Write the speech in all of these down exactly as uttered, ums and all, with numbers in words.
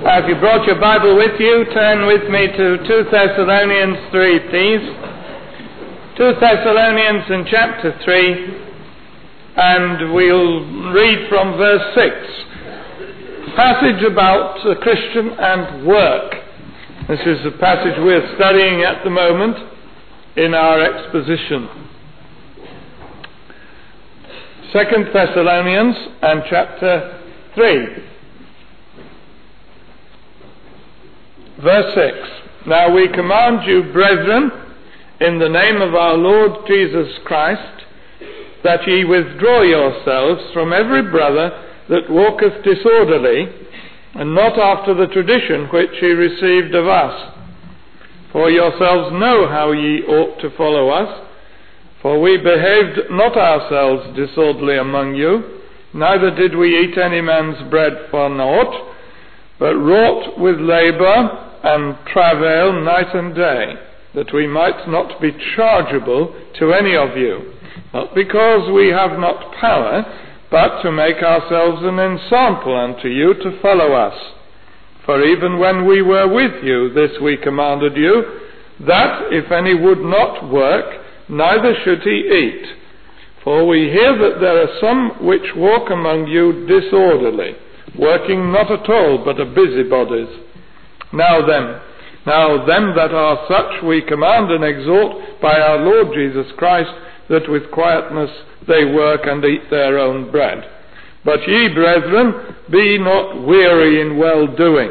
Uh, if you brought your Bible with you, turn with me to Second Thessalonians three, please. Second Thessalonians in chapter three, and we'll read from verse six. Passage about the Christian and work. This is the passage we're studying at the moment in our exposition. Second Thessalonians and chapter three. Verse six. Now we command you, brethren, in the name of our Lord Jesus Christ, that ye withdraw yourselves from every brother that walketh disorderly, and not after the tradition which ye received of us. For yourselves know how ye ought to follow us, for we behaved not ourselves disorderly among you, neither did we eat any man's bread for naught, but wrought with labour and travail night and day, that we might not be chargeable to any of you, not because we have not power, but to make ourselves an ensample unto you to follow us. For even when we were with you, this we commanded you, that if any would not work, neither should he eat. For we hear that there are some which walk among you disorderly, working not at all, but are busybodies. Now then, now them that are such we command and exhort by our Lord Jesus Christ, that with quietness they work and eat their own bread. But ye, brethren, be not weary in well-doing.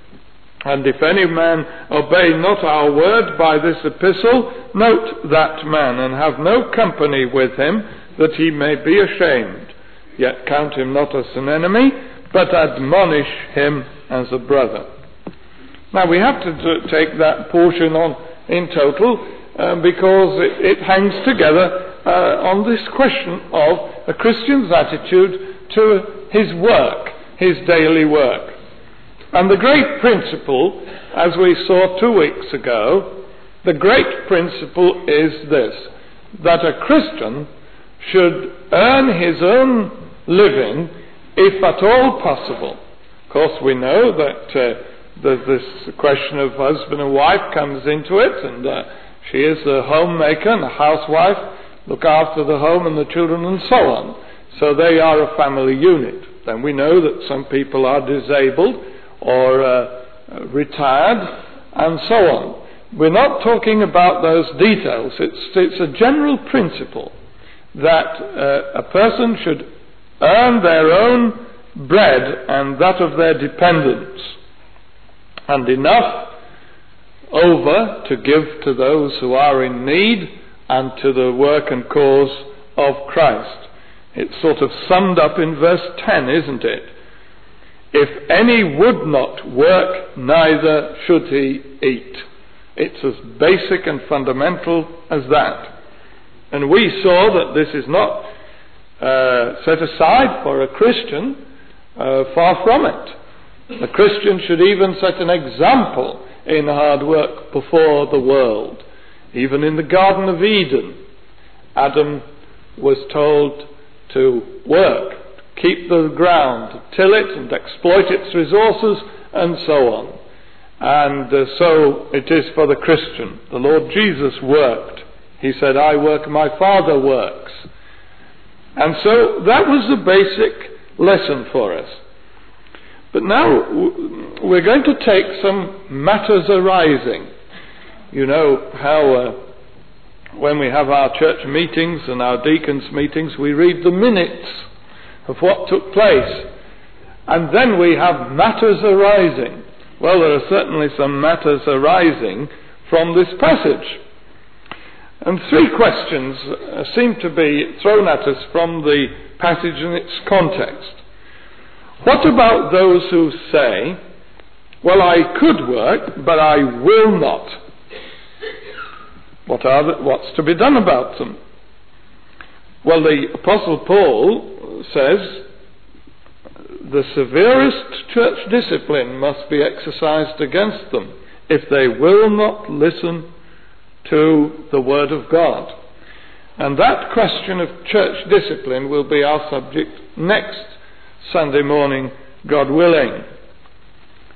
And if any man obey not our word by this epistle, note that man, and have no company with him, that he may be ashamed. Yet count him not as an enemy, but admonish him as a brother. Now we have to t- take that portion on in total uh, because it, it hangs together uh, on this question of a Christian's attitude to his work, his daily work. And the great principle, as we saw two weeks ago, the great principle is this, that a Christian should earn his own living if at all possible. Of course we know that uh, There's this question of husband and wife comes into it, and uh, she is a homemaker and a housewife, look after the home and the children and so on. So they are a family unit. Then we know that some people are disabled or uh, retired and so on. We're not talking about those details. It's, it's a general principle that uh, a person should earn their own bread and that of their dependents, and enough over to give to those who are in need and to the work and cause of Christ. It's sort of summed up in verse ten, isn't it? If any would not work, neither should he eat. It's as basic and fundamental as that. And we saw that this is not uh, set aside for a Christian, uh, far from it. A Christian should even set an example in hard work before the world. Even in the Garden of Eden, Adam was told to work, keep the ground, till it and exploit its resources, and so on. And uh, so it is for the Christian. The Lord Jesus worked. He said, I work, my Father works. And so that was the basic lesson for us. But now we're going to take some matters arising. You know how uh, when we have our church meetings and our deacons' meetings, we read the minutes of what took place. And then we have matters arising. Well, there are certainly some matters arising from this passage. And three questions uh, seem to be thrown at us from the passage and its context. What about those who say, well, I could work, but I will not? What are the, what's to be done about them? Well, the Apostle Paul says the severest church discipline must be exercised against them if they will not listen to the Word of God. And that question of church discipline will be our subject next Sunday morning, God willing.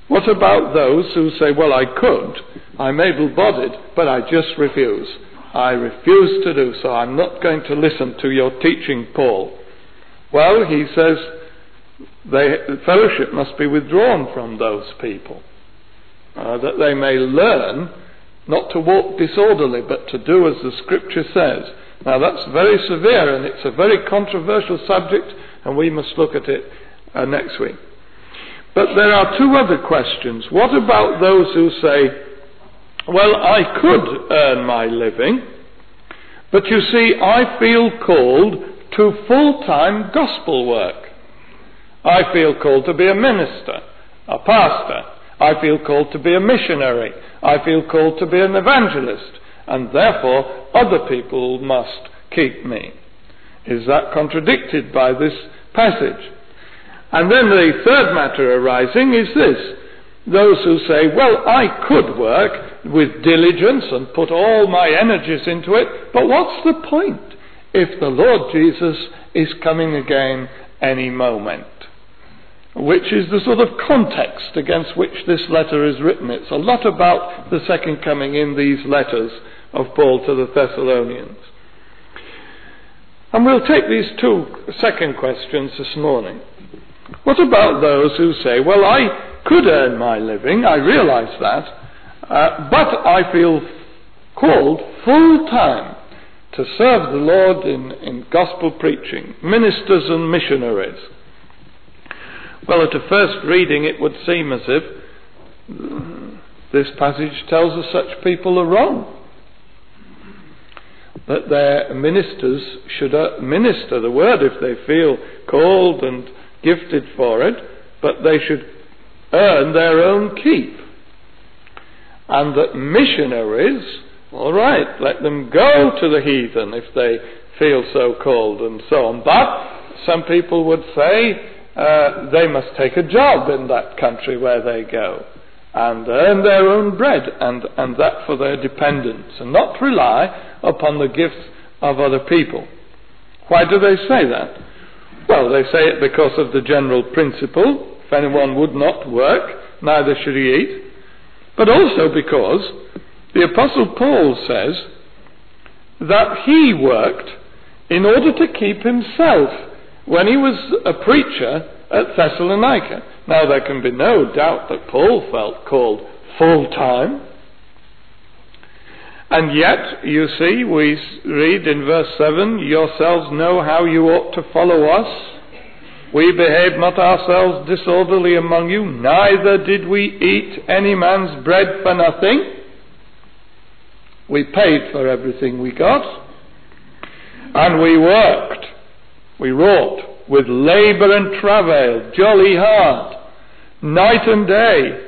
What about those who say, well, I could, I'm able-bodied, but I just refuse. I refuse to do so. I'm not going to listen to your teaching, Paul. Well, he says they, the fellowship must be withdrawn from those people, uh, that they may learn not to walk disorderly, but to do as the Scripture says. Now, that's very severe, and it's a very controversial subject, and we must look at it uh, next week. But there are two other questions. What about those who say, well, I could earn my living, but you see, I feel called to full-time gospel work. I feel called to be a minister, a pastor. I feel called to be a missionary. I feel called to be an evangelist, and therefore other people must keep me. Is that contradicted by this passage? And then the third matter arising is this. Those who say, well, I could work with diligence and put all my energies into it, but what's the point if the Lord Jesus is coming again any moment? Which is the sort of context against which this letter is written. It's a lot about the second coming in these letters of Paul to the Thessalonians. And we'll take these two second questions this morning. What about those who say, well, I could earn my living, I realize that, uh, but I feel called full-time to serve the Lord in, in gospel preaching, ministers and missionaries. Well, at a first reading it would seem as if this passage tells us such people are wrong. That their ministers should minister the word if they feel called and gifted for it, but they should earn their own keep. And that missionaries, all right, let them go to the heathen if they feel so called and so on. But some people would say uh, they must take a job in that country where they go and earn their own bread, and, and that for their dependents, and not rely upon the gifts of other people. Why do they say that? Well, they say it because of the general principle, if anyone would not work, neither should he eat, but also because the Apostle Paul says that he worked in order to keep himself when he was a preacher at Thessalonica. Now, there can be no doubt that Paul felt called full-time. And yet, you see, we read in verse seven, yourselves know how you ought to follow us. We behaved not ourselves disorderly among you, neither did we eat any man's bread for nothing. We paid for everything we got. And we worked, we wrought with labour and travail, jolly hard, night and day.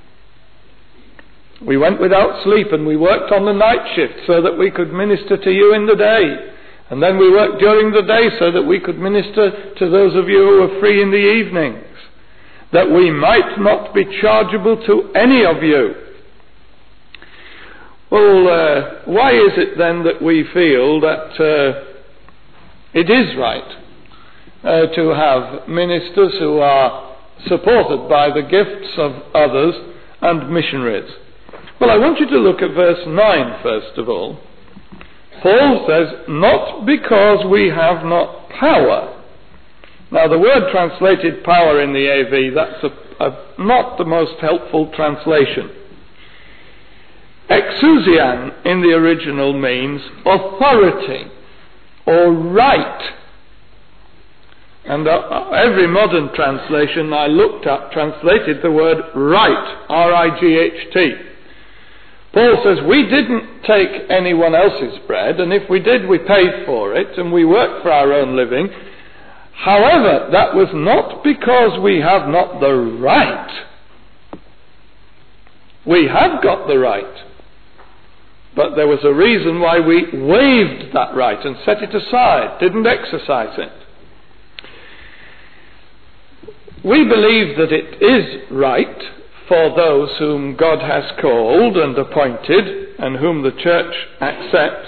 We went without sleep and we worked on the night shift so that we could minister to you in the day. And then we worked during the day so that we could minister to those of you who were free in the evenings, that we might not be chargeable to any of you. Well, uh, why is it then that we feel that uh, it is right uh, to have ministers who are supported by the gifts of others and missionaries? Well, I want you to look at verse nine first of all. Paul says, not because we have not power. Now, the word translated power in the A V, that's a, a, not the most helpful translation. Exousian in the original means authority or right. And uh, every modern translation I looked up translated the word right, R I G H T. Paul says, we didn't take anyone else's bread, and if we did, we paid for it, and we worked for our own living. However, that was not because we have not the right. We have got the right. But there was a reason why we waived that right and set it aside, didn't exercise it. We believe that it is right for those whom God has called and appointed and whom the church accepts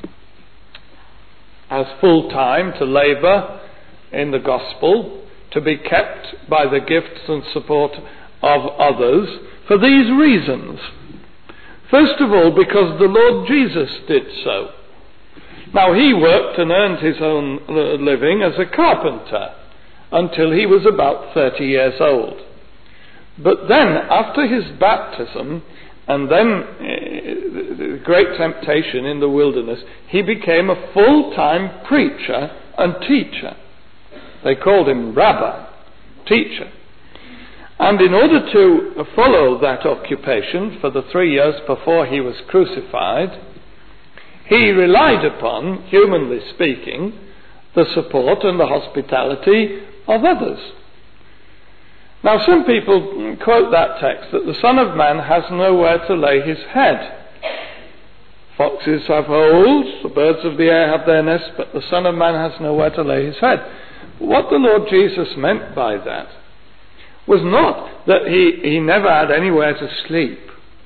as full-time to labour in the gospel, to be kept by the gifts and support of others for these reasons. First of all, because the Lord Jesus did so. Now, he worked and earned his own living as a carpenter until he was about thirty years old. But then, after his baptism, and then uh, the great temptation in the wilderness, he became a full-time preacher and teacher. They called him Rabbi, teacher. And in order to follow that occupation for the three years before he was crucified, he relied upon, humanly speaking, the support and the hospitality of others. Now, some people quote that text that the Son of Man has nowhere to lay his head. Foxes have holes, the birds of the air have their nests, but the Son of Man has nowhere to lay his head. What the Lord Jesus meant by that was not that he, he never had anywhere to sleep,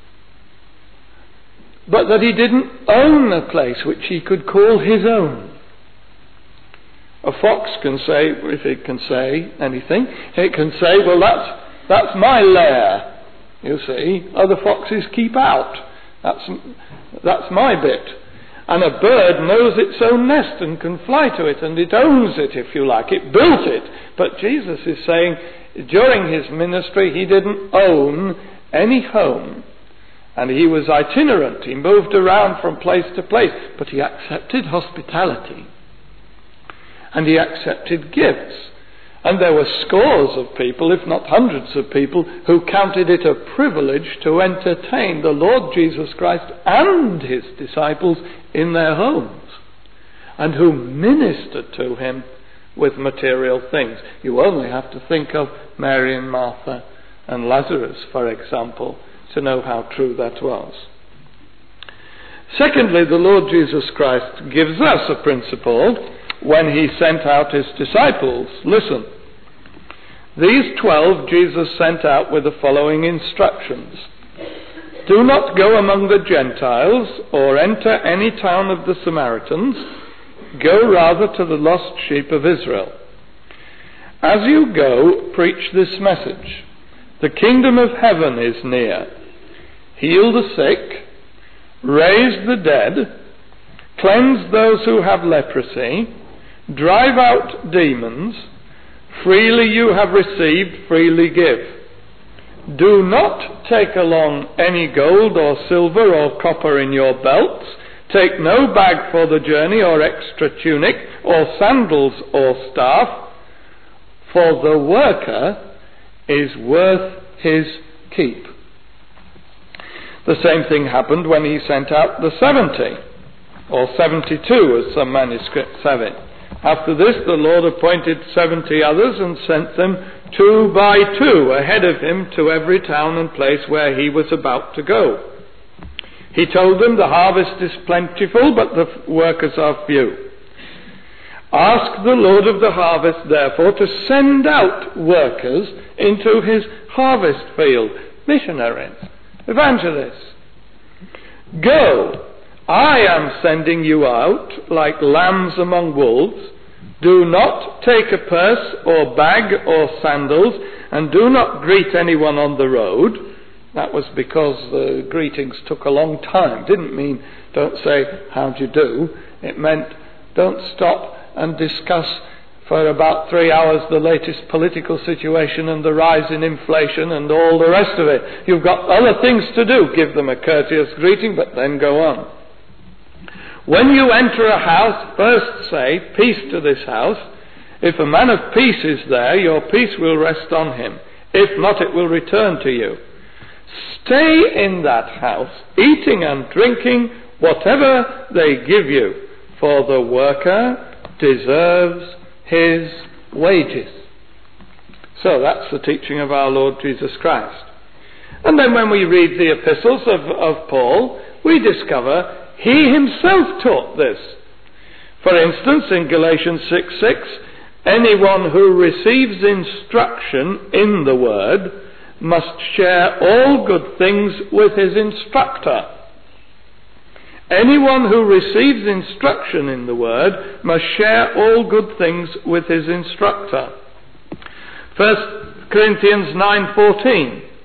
but that he didn't own a place which he could call his own. A fox can say, if it can say anything, it can say, well, that's, that's my lair, you see. Other foxes keep out. That's, that's my bit. And a bird knows its own nest and can fly to it, and it owns it, if you like. It built it. But Jesus is saying, during his ministry, he didn't own any home. And he was itinerant. He moved around from place to place. But he accepted hospitality. And he accepted gifts. And there were scores of people, if not hundreds of people, who counted it a privilege to entertain the Lord Jesus Christ and his disciples in their homes, and who ministered to him with material things. You only have to think of Mary and Martha and Lazarus, for example, to know how true that was. Secondly, the Lord Jesus Christ gives us a principle when he sent out his disciples. Listen. These twelve Jesus sent out with the following instructions. Do not go among the Gentiles or enter any town of the Samaritans. Go rather to the lost sheep of Israel. As you go, preach this message. The kingdom of heaven is near. Heal the sick, raise the dead, cleanse those who have leprosy, drive out demons. Freely you have received, freely give. Do not take along any gold or silver or copper in your belts. Take no bag for the journey or extra tunic or sandals or staff, for the worker is worth his keep. The same thing happened when he sent out the seventy, or seventy-two as some manuscripts have it. After this, the Lord appointed seventy others and sent them two by two ahead of him to every town and place where he was about to go. He told them, the harvest is plentiful, but the workers are few. Ask the Lord of the harvest, therefore, to send out workers into his harvest field, missionaries, evangelists. Go. I am sending you out like lambs among wolves. Do not take a purse or bag or sandals, and do not greet anyone on the road. That was because the greetings took a long time. Didn't mean don't say how do you do. It meant don't stop and discuss for about three hours the latest political situation and the rise in inflation and all the rest of it. You've got other things to do. Give them a courteous greeting, but then go on. When you enter a house, first say, peace to this house. If a man of peace is there, your peace will rest on him. If not, it will return to you. Stay in that house, eating and drinking whatever they give you, for the worker deserves his wages. So that's the teaching of our Lord Jesus Christ. And then when we read the epistles of, of Paul, we discover he himself taught this. For instance, in Galatians six six, anyone who receives instruction in the word must share all good things with his instructor. Anyone who receives instruction in the word must share all good things with his instructor. First Corinthians nine fourteen.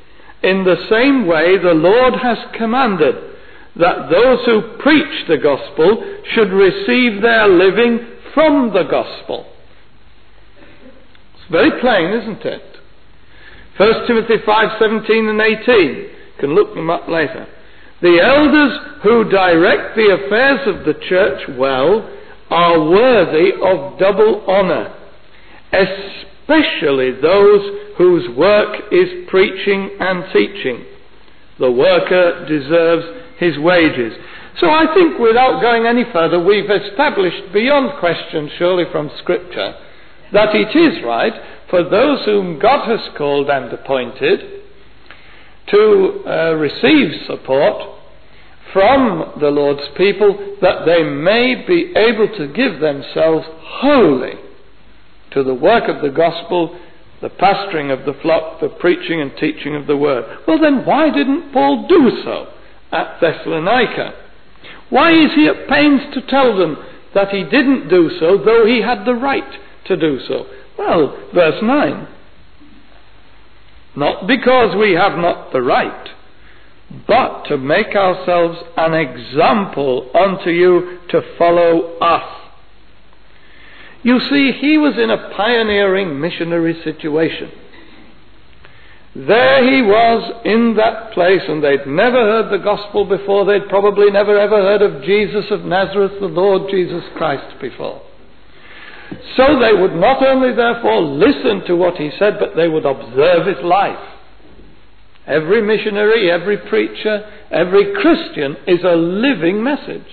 in the same way the Lord has commanded that those who preach the gospel should receive their living from the gospel. It's very plain, isn't it? First Timothy five seventeen and eighteen. You can look them up later. The elders who direct the affairs of the church well are worthy of double honour, especially those whose work is preaching and teaching. The worker deserves his wages. So I think, without going any further, we've established beyond question, surely from Scripture, that it is right for those whom God has called and appointed to uh, receive support from the Lord's people, that they may be able to give themselves wholly to the work of the gospel, the pastoring of the flock, the preaching and teaching of the word. Well, then why didn't Paul do so at Thessalonica? Why is he at pains to tell them that he didn't do so, though he had the right to do so? Well, verse nine. Not because we have not the right, but to make ourselves an example unto you to follow us. You see, he was in a pioneering missionary situation. There he was in that place, and they'd never heard the gospel before. They'd probably never ever heard of Jesus of Nazareth, the Lord Jesus Christ, before. So they would not only therefore listen to what he said, but they would observe his life. Every missionary, every preacher, every Christian is a living message.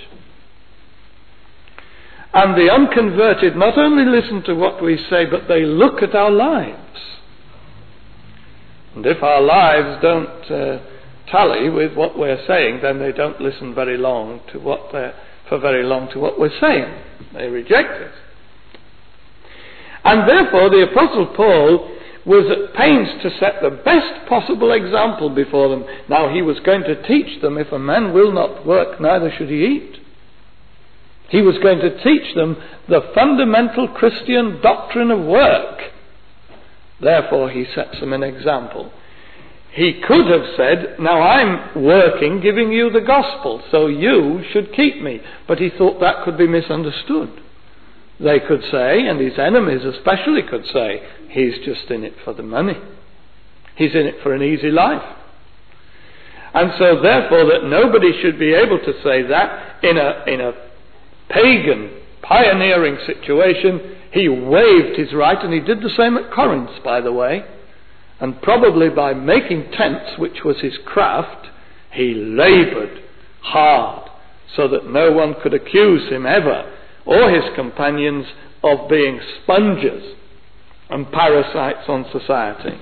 And the unconverted not only listen to what we say, but they look at our lives. And if our lives don't uh, tally with what we're saying, then they don't listen very long to what they're, for very long to what we're saying. They reject it. And therefore the Apostle Paul was at pains to set the best possible example before them. Now he was going to teach them, if a man will not work, neither should he eat. He was going to teach them the fundamental Christian doctrine of work. Therefore he sets them an example. He could have said, now I'm working, giving you the gospel, so you should keep me. But he thought that could be misunderstood. They could say, and his enemies especially could say, he's just in it for the money. He's in it for an easy life. And so therefore that nobody should be able to say that in a, in a pagan, pioneering situation, he waived his right, and he did the same at Corinth, by the way. And probably by making tents, which was his craft, he laboured hard so that no one could accuse him ever, or his companions, of being sponges and parasites on society.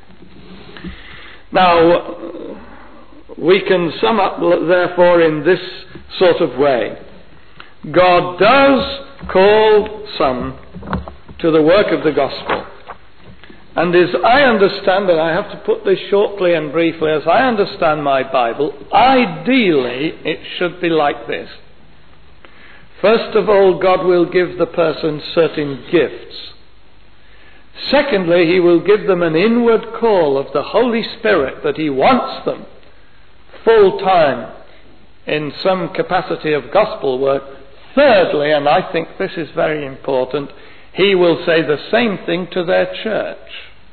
Now, we can sum up therefore in this sort of way. God does call some to the work of the gospel. And as I understand, and I have to put this shortly and briefly, as I understand my Bible, ideally it should be like this. First of all, God will give the person certain gifts. Secondly, he will give them an inward call of the Holy Spirit that he wants them full time in some capacity of gospel work. Thirdly, and I think this is very important, he will say the same thing to their church.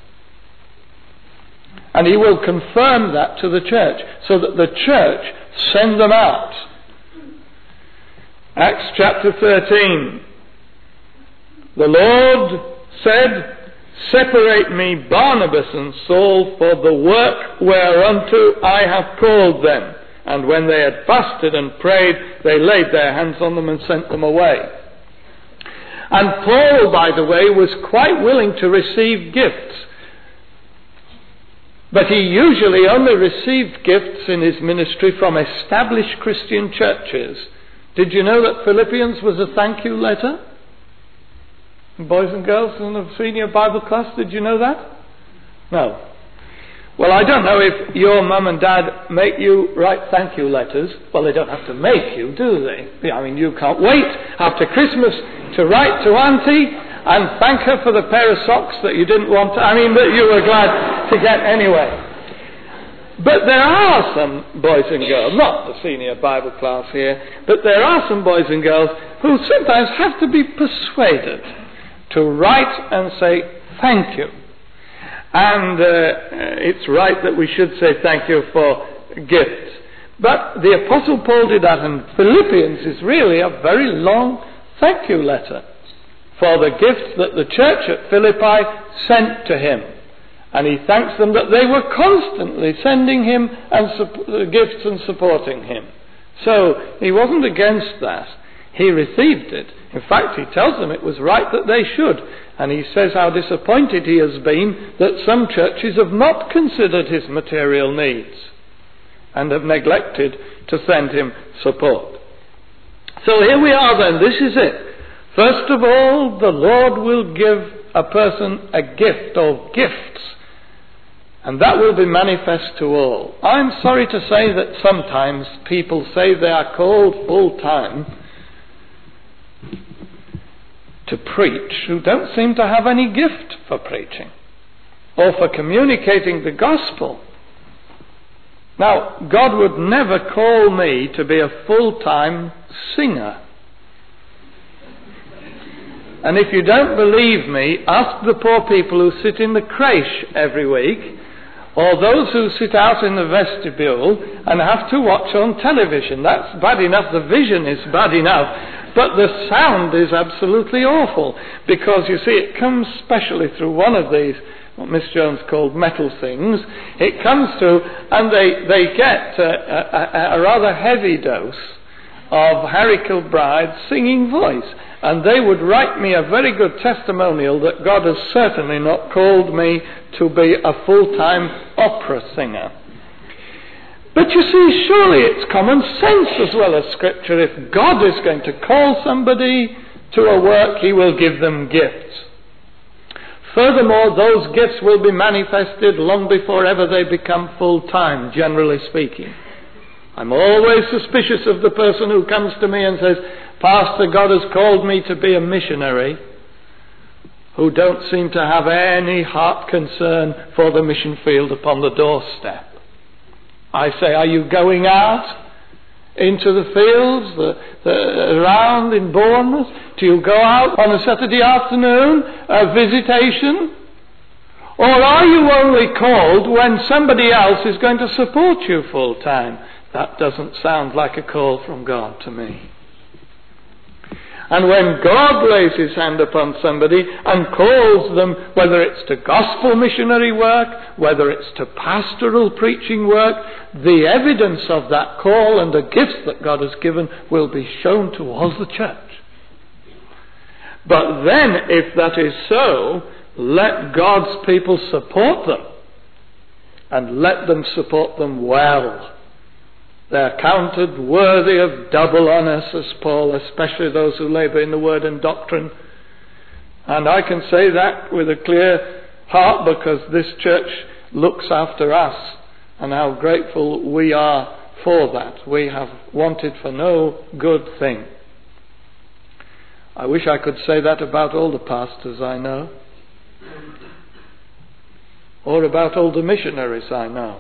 And he will confirm that to the church, so that the church send them out. Acts chapter thirteen. The Lord said, separate me Barnabas and Saul for the work whereunto I have called them. And when they had fasted and prayed, they laid their hands on them and sent them away. And Paul, by the way, was quite willing to receive gifts. But he usually only received gifts in his ministry from established Christian churches. Did you know that Philippians was a thank you letter? Boys and girls in the senior Bible class, did you know that? No. Well, I don't know if your mum and dad make you write thank you letters. Well, they don't have to make you, do they? I mean, you can't wait after Christmas to write to Auntie and thank her for the pair of socks that you didn't want to, I mean, that you were glad to get anyway. But there are some boys and girls, not the senior Bible class here, but there are some boys and girls who sometimes have to be persuaded to write and say thank you. And uh, it's right that we should say thank you for gifts. But the Apostle Paul did that, and Philippians is really a very long thank you letter for the gifts that the church at Philippi sent to him. And he thanks them that they were constantly sending him and su- gifts and supporting him. So he wasn't against that. He received it. In fact, he tells them it was right that they should. And he says how disappointed he has been that some churches have not considered his material needs and have neglected to send him support. So here we are then. This is it. First of all, the Lord will give a person a gift or gifts, and that will be manifest to all. I'm sorry to say that sometimes people say they are called full-time to preach who don't seem to have any gift for preaching or for communicating the gospel. Now, God would never call me to be a full-time singer. And if you don't believe me, ask the poor people who sit in the creche every week, or those who sit out in the vestibule and have to watch on television. That's bad enough, the vision is bad enough, but the sound is absolutely awful, because you see it comes specially through one of these, what Miss Jones called metal things. It comes through and they, they get a, a, a rather heavy dose of Harry Kilbride's singing voice. And they would write me a very good testimonial that God has certainly not called me to be a full-time opera singer. But you see, surely it's common sense as well as Scripture. If God is going to call somebody to a work, he will give them gifts. Furthermore, those gifts will be manifested long before ever they become full-time, generally speaking. I'm always suspicious of the person who comes to me and says, Pastor, God has called me to be a missionary, who don't seem to have any heart concern for the mission field upon the doorstep. I say, are you going out into the fields, the, the, around in Bournemouth? Do you go out on a Saturday afternoon, a visitation? Or are you only called when somebody else is going to support you full time? That doesn't sound like a call from God to me. And when God lays his hand upon somebody and calls them, whether it's to gospel missionary work, whether it's to pastoral preaching work, the evidence of that call and the gifts that God has given will be shown to all the church. But then, if that is so, let God's people support them, and let them support them well. They're counted worthy of double honour, says Paul, especially those who labour in the word and doctrine. And I can say that with a clear heart, because this church looks after us, and how grateful we are for that. We have wanted for no good thing. I wish I could say that about all the pastors I know, or about all the missionaries I know.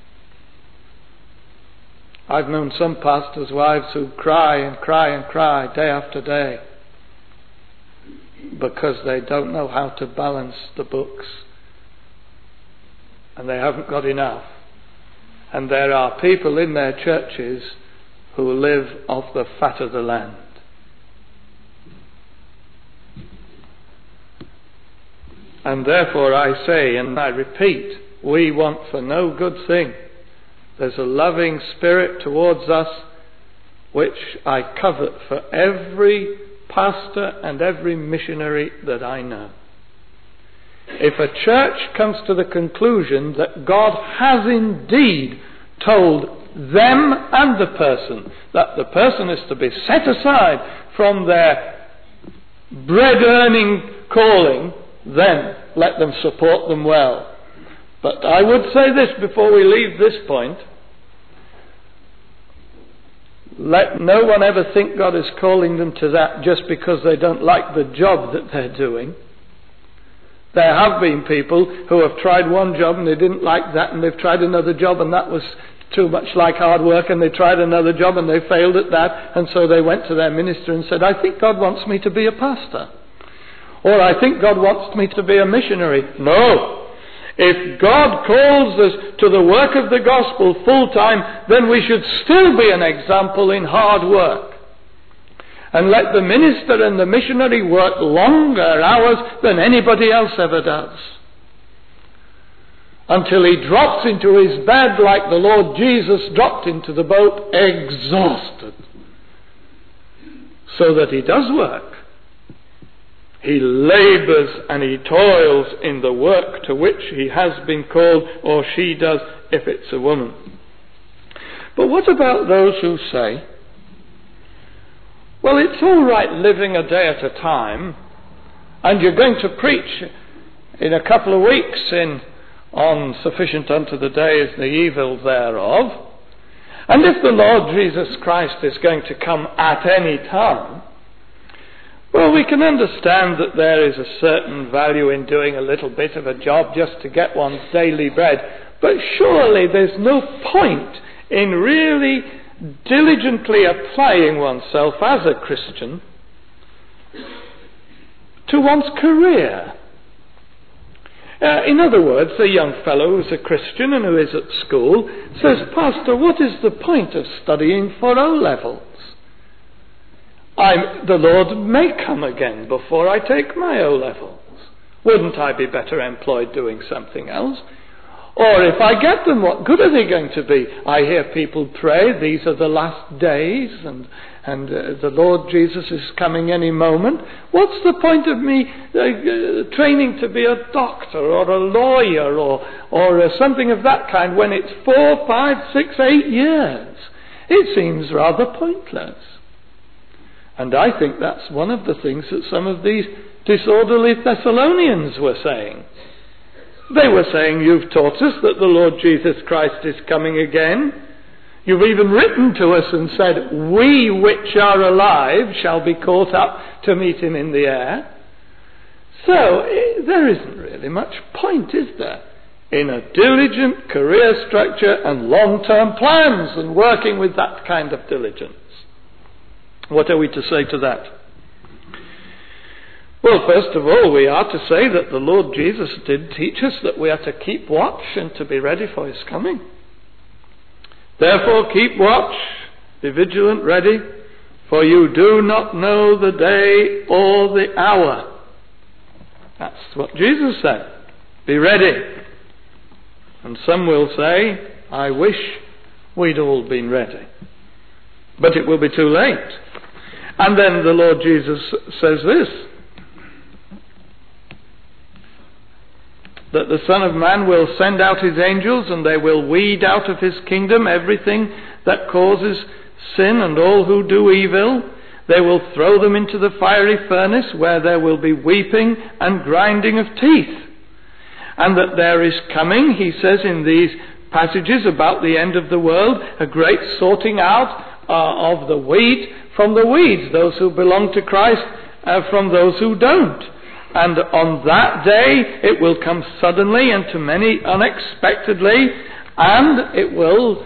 I've known some pastors' wives who cry and cry and cry day after day because they don't know how to balance the books, and they haven't got enough. And there are people in their churches who live off the fat of the land. And therefore I say, and I repeat, we want for no good thing. There's a loving spirit towards us which I covet for every pastor and every missionary that I know. If a church comes to the conclusion that God has indeed told them and the person that the person is to be set aside from their bread-earning calling, then let them support them well. But I would say this before we leave this point. Let no one ever think God is calling them to that just because they don't like the job that they're doing. There have been people who have tried one job and they didn't like that, and they've tried another job and that was too much like hard work, and they tried another job and they failed at that, and so they went to their minister and said, I think God wants me to be a pastor. Or I think God wants me to be a missionary. No. If God calls us to the work of the gospel full time, then we should still be an example in hard work. And let the minister and the missionary work longer hours than anybody else ever does, until he drops into his bed like the Lord Jesus dropped into the boat, exhausted, so that he does work. He labours and he toils in the work to which he has been called, or she does if it's a woman. But what about those who say, well, it's all right living a day at a time, and you're going to preach in a couple of weeks in on sufficient unto the day is the evil thereof, and if the Lord Jesus Christ is going to come at any time, well, we can understand that there is a certain value in doing a little bit of a job just to get one's daily bread, but surely there's no point in really diligently applying oneself as a Christian to one's career. Uh, in other words, a young fellow who's a Christian and who is at school says, Pastor, what is the point of studying for O-levels? I'm, the Lord may come again before I take my O-levels. Wouldn't I be better employed doing something else? Or if I get them, what good are they going to be? I hear people pray, these are the last days, and and uh, the Lord Jesus is coming any moment. What's the point of me uh, uh, training to be a doctor or a lawyer or, or uh, something of that kind when it's four, five, six, eight years? It seems rather pointless. And I think that's one of the things that some of these disorderly Thessalonians were saying. They were saying, you've taught us that the Lord Jesus Christ is coming again. You've even written to us and said, we which are alive shall be caught up to meet him in the air. So it, there isn't really much point, is there, in a diligent career structure and long-term plans and working with that kind of diligence. What are we to say to that? Well, first of all, we are to say that the Lord Jesus did teach us that we are to keep watch and to be ready for his coming. Therefore, keep watch, be vigilant, ready, for you do not know the day or the hour. That's what Jesus said. Be ready. And some will say, I wish we'd all been ready. But it will be too late. And then the Lord Jesus says this, that the Son of Man will send out his angels and they will weed out of his kingdom everything that causes sin and all who do evil. They will throw them into the fiery furnace where there will be weeping and grinding of teeth. And that there is coming, he says in these passages about the end of the world, a great sorting out uh, of the wheat from the weeds, those who belong to Christ uh, from those who don't. And on that day it will come suddenly and to many unexpectedly, and it will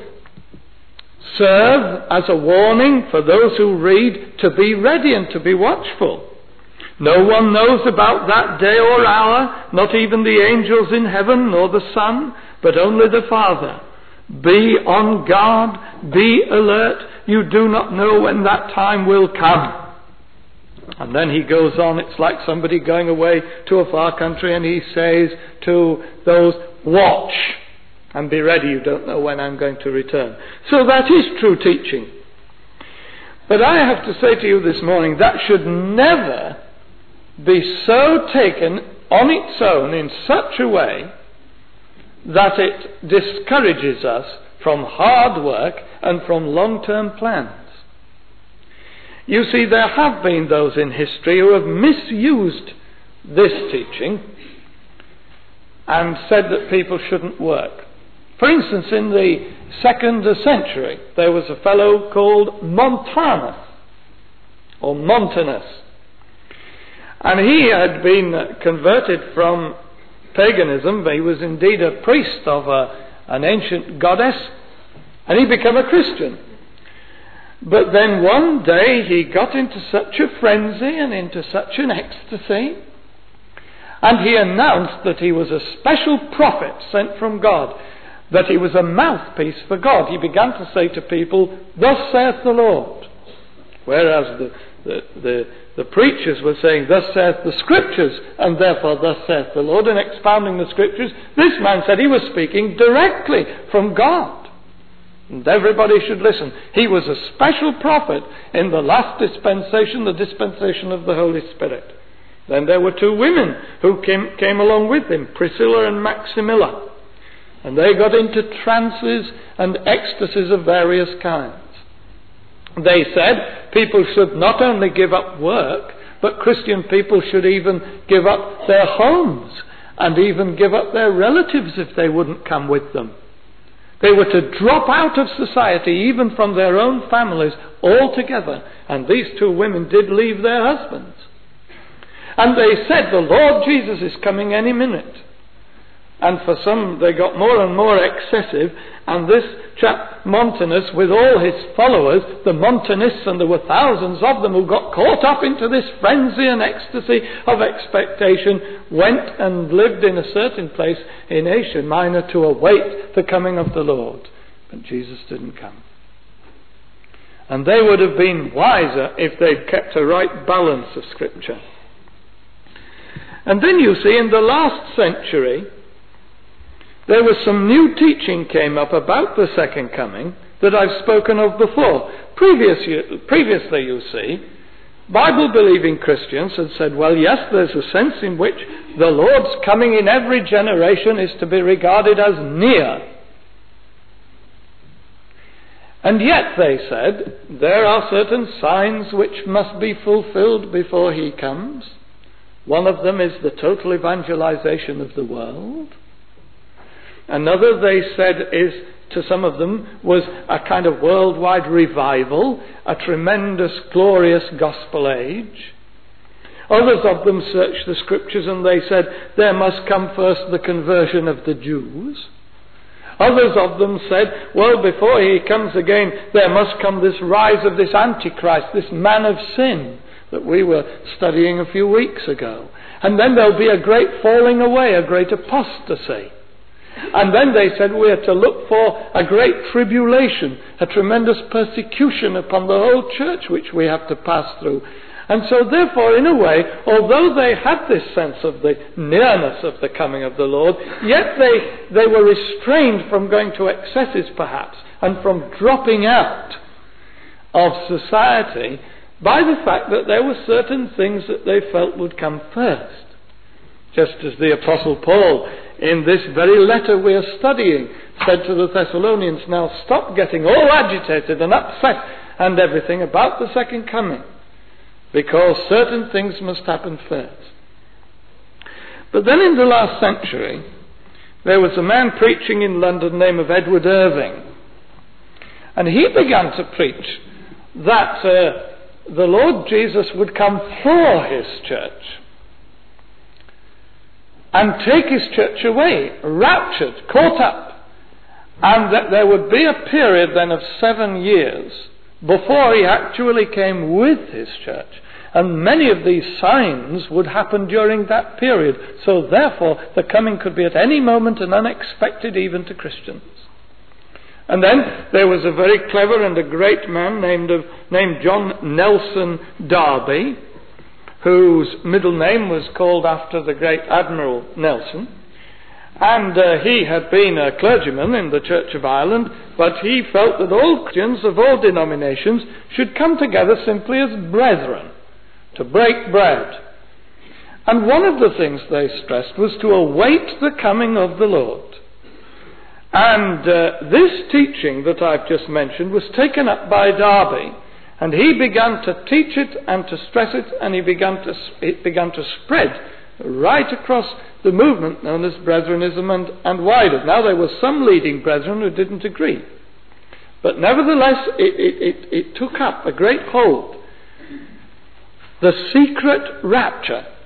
serve as a warning for those who read to be ready and to be watchful. No one knows about that day or hour, not even the angels in heaven nor the Son, but only the Father. Be on guard, be alert. You do not know when that time will come. And then he goes on, it's like somebody going away to a far country and he says to those, watch and be ready, you don't know when I'm going to return. So that is true teaching. But I have to say to you this morning, that should never be so taken on its own in such a way that it discourages us from hard work and from long-term plans. You see, there have been those in history who have misused this teaching and said that people shouldn't work. For instance, in the second century, there was a fellow called Montanus, or Montanus. And he had been converted from paganism. He was indeed a priest of a, an ancient goddess, and he became a Christian. But then one day he got into such a frenzy and into such an ecstasy, and he announced that he was a special prophet sent from God, that he was a mouthpiece for God. He began to say to people, "Thus saith the Lord." Whereas the, the, the, the preachers were saying, "Thus saith the Scriptures," and therefore, "Thus saith the Lord," and expounding the Scriptures. This man said he was speaking directly from God. And everybody should listen. He was a special prophet in the last dispensation, the dispensation of the Holy Spirit. Then there were two women who came, came along with him, Priscilla and Maximilla. And they got into trances and ecstasies of various kinds. They said people should not only give up work, but Christian people should even give up their homes and even give up their relatives if they wouldn't come with them. They were to drop out of society, even from their own families, altogether. And these two women did leave their husbands. And they said, "The Lord Jesus is coming any minute." And for some, they got more and more excessive. And this chap, Montanus, with all his followers, the Montanists, and there were thousands of them who got caught up into this frenzy and ecstasy of expectation, went and lived in a certain place in Asia Minor to await the coming of the Lord. But Jesus didn't come. And they would have been wiser if they'd kept a right balance of Scripture. And then you see, in the last century, there was some new teaching came up about the second coming that I've spoken of before. Previous, previously, you see, Bible-believing Christians had said, well, yes, there's a sense in which the Lord's coming in every generation is to be regarded as near. And yet, they said, there are certain signs which must be fulfilled before he comes. One of them is the total evangelization of the world. Another, they said, is, to some of them, was a kind of worldwide revival, a tremendous, glorious gospel age. Others of them searched the Scriptures and they said, there must come first the conversion of the Jews. Others of them said, well, before he comes again, there must come this rise of this Antichrist, this man of sin that we were studying a few weeks ago. And then there'll be a great falling away, a great apostasy. And then they said we are to look for a great tribulation, a tremendous persecution upon the whole church which we have to pass through. And so therefore, in a way, although they had this sense of the nearness of the coming of the Lord, yet they, they were restrained from going to excesses perhaps, and from dropping out of society by the fact that there were certain things that they felt would come first. Just as the Apostle Paul, in this very letter we are studying, said to the Thessalonians, now stop getting all agitated and upset and everything about the second coming, because certain things must happen first. But then in the last century, there was a man preaching in London named of Edward Irving, and he began to preach that uh, the Lord Jesus would come for his church and take his church away, raptured, caught up, and that there would be a period then of seven years before he actually came with his church. And many of these signs would happen during that period. So therefore, the coming could be at any moment and unexpected even to Christians. And then there was a very clever and a great man named, of, named John Nelson Darby, whose middle name was called after the great Admiral Nelson. And uh, he had been a clergyman in the Church of Ireland, but he felt that all Christians of all denominations should come together simply as brethren, to break bread. And one of the things they stressed was to await the coming of the Lord. And uh, this teaching that I've just mentioned was taken up by Darby, and he began to teach it and to stress it, and he began to, it began to spread right across the movement known as Brethrenism and, and wider. Now there were some leading brethren who didn't agree, but nevertheless it, it, it, it took up a great hold. The secret rapture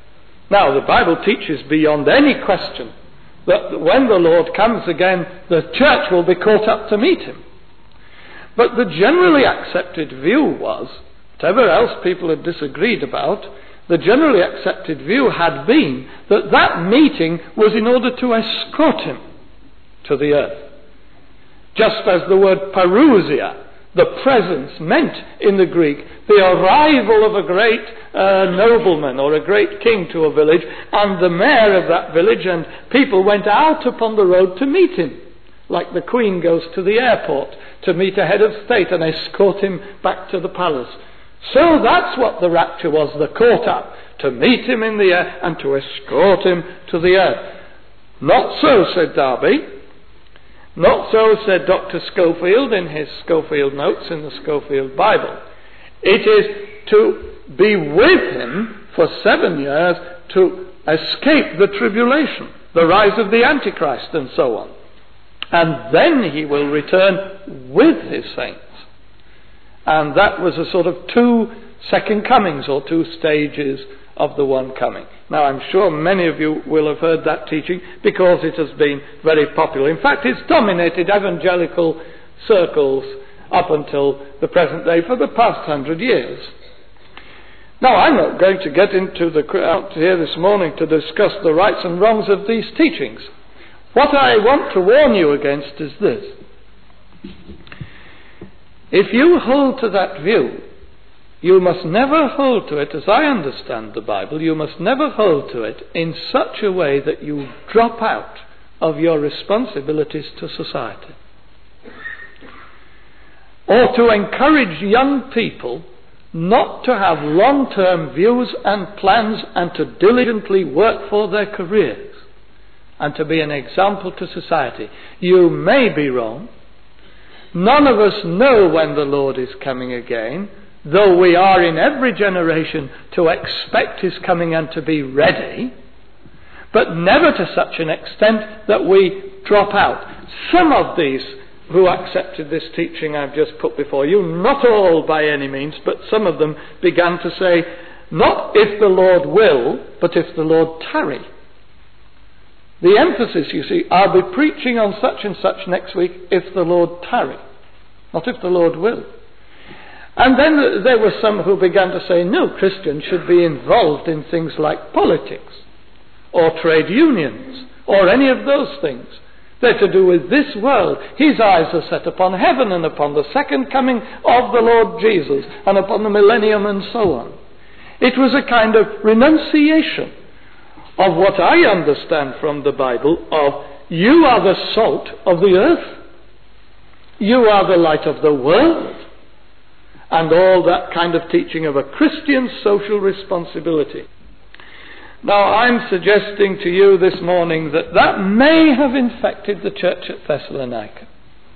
Now, the Bible teaches beyond any question that when the Lord comes again, the church will be caught up to meet him. But the generally accepted view was, whatever else people had disagreed about, the generally accepted view had been that that meeting was in order to escort him to the earth. Just as the word parousia, the presence, meant in the Greek the arrival of a great uh, nobleman or a great king to a village, and the mayor of that village and people went out upon the road to meet him, like the Queen goes to the airport to meet a head of state and escort him back to the palace. So that's what the rapture was, the caught up, to meet him in the air and to escort him to the earth. Not so, said Darby. Not so, said Doctor Schofield in his Schofield Notes in the Schofield Bible. It is to be with him for seven years to escape the tribulation, the rise of the Antichrist and so on. And then he will return with his saints. And that was a sort of two second comings or two stages of the one coming. Now, I'm sure many of you will have heard that teaching because it has been very popular. In fact, it's dominated evangelical circles up until the present day for the past hundred years. Now, I'm not going to get into the crowd here this morning to discuss the rights and wrongs of these teachings. What I want to warn you against is this. If you hold to that view, you must never hold to it, as I understand the Bible, you must never hold to it in such a way that you drop out of your responsibilities to society. Or to encourage young people not to have long-term views and plans and to diligently work for their careers and to be an example to society. You may be wrong. None of us know when the Lord is coming again, though we are in every generation to expect his coming and to be ready, but never to such an extent that we drop out. Some of these who accepted this teaching I've just put before you, not all by any means, but some of them began to say, not if the Lord will, but if the Lord tarry. The emphasis, you see, I'll be preaching on such and such next week if the Lord tarry, not if the Lord will. And then there were some who began to say, no, Christians should be involved in things like politics or trade unions or any of those things. They're to do with this world. His eyes are set upon heaven and upon the second coming of the Lord Jesus and upon the millennium and so on. It was a kind of renunciation of what I understand from the Bible of you are the salt of the earth, you are the light of the world, and all that kind of teaching of a Christian social responsibility. Now, I'm suggesting to you this morning that that may have infected the church at Thessalonica.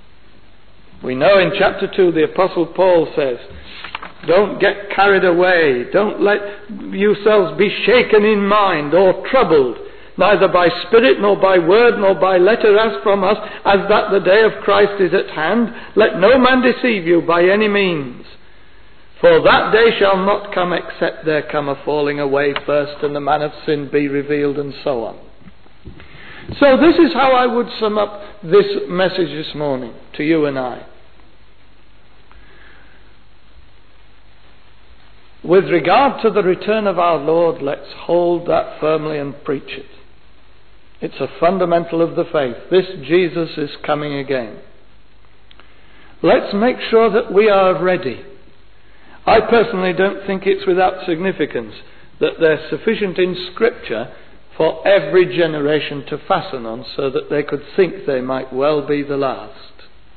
We know in chapter two the Apostle Paul says, don't get carried away, don't let yourselves be shaken in mind or troubled, neither by spirit nor by word nor by letter as from us, as that the day of Christ is at hand. Let no man deceive you by any means. For that day shall not come except there come a falling away first, and the man of sin be revealed, and so on. So this is how I would sum up this message this morning to you and I. With regard to the return of our Lord, let's hold that firmly and preach it. It's a fundamental of the faith. This Jesus is coming again. Let's make sure that we are ready. I personally don't think it's without significance that there's sufficient in Scripture for every generation to fasten on so that they could think they might well be the last.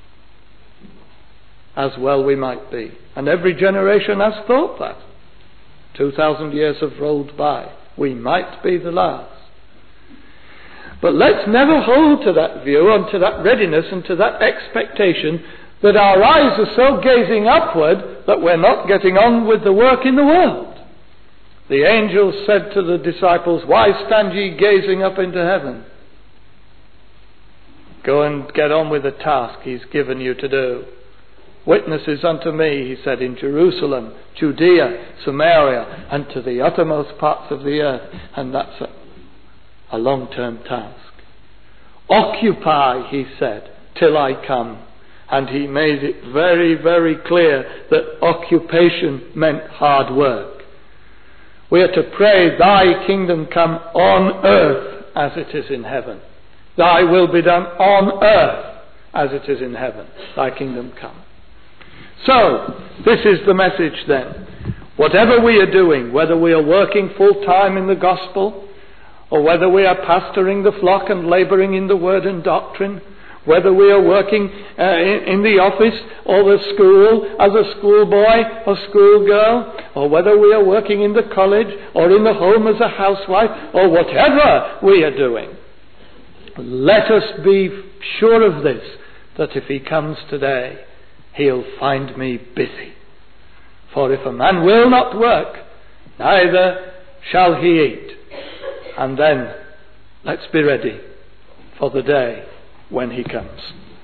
As well we might be. And every generation has thought that. Two thousand years have rolled by. We might be the last. But let's never hold to that view and to that readiness and to that expectation that our eyes are so gazing upward that we're not getting on with the work in the world. The angel said to the disciples, why stand ye gazing up into heaven? Go and get on with the task he's given you to do. witnesses unto me, he said, in Jerusalem, Judea, Samaria, and to the uttermost parts of the earth. And that's a, a long-term task. Occupy, he said, till I come. And he made it very, very clear that occupation meant hard work. We are to pray, thy kingdom come on earth as it is in heaven. Thy will be done on earth as it is in heaven. Thy kingdom come. So, this is the message then. Whatever we are doing, whether we are working full time in the gospel, or whether we are pastoring the flock and labouring in the word and doctrine, whether we are working uh, in, in the office or the school as a schoolboy or schoolgirl, or whether we are working in the college or in the home as a housewife, or whatever we are doing, let us be sure of this, that if he comes today, he'll find me busy. For if a man will not work, neither shall he eat. And then, let's be ready for the day when he comes.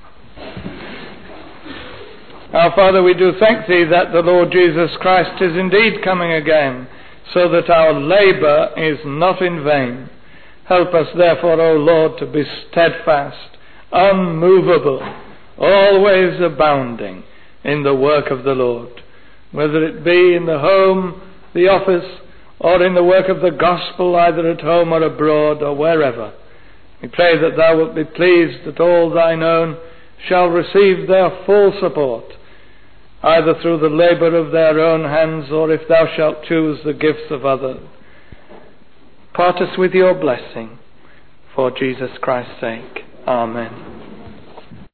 Our Father, we do thank thee that the Lord Jesus Christ is indeed coming again, so that our labour is not in vain. Help us therefore, O Lord, to be steadfast, unmovable, always abounding in the work of the Lord, whether it be in the home, the office, or in the work of the gospel, either at home or abroad or wherever. We pray that thou wilt be pleased that all thine own shall receive their full support, either through the labour of their own hands, or if thou shalt choose the gifts of others. Part us with your blessing, for Jesus Christ's sake. Amen.